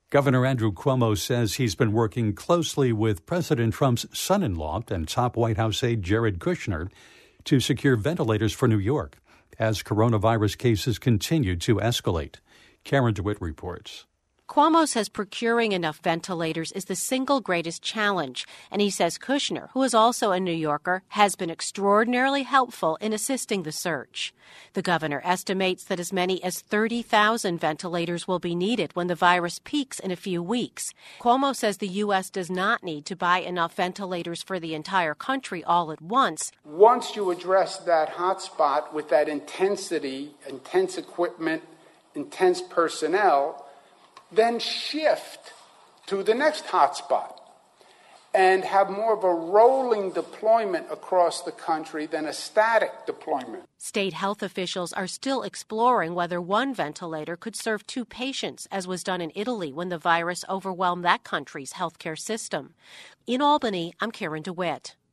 Governor Andrew Cuomo says he's been working closely with President Trump's son-in-law and top White House aide Jared Kushner to secure ventilators for New York as coronavirus cases continue to escalate. Karen DeWitt reports. Cuomo says procuring enough ventilators is the single greatest challenge, and he says Kushner, who is also a New Yorker, has been extraordinarily helpful in assisting the search. The governor estimates that as many as 30,000 ventilators will be needed when the virus peaks in a few weeks. Cuomo says the U.S. does not need to buy enough ventilators for the entire country all at once. Once you address that hot spot with that intensity, intense equipment, intense personnel, then shift to the next hotspot and have more of a rolling deployment across the country than a static deployment. State health officials are still exploring whether one ventilator could serve 2 patients, as was done in Italy when the virus overwhelmed that country's healthcare system. In Albany, I'm Karen DeWitt.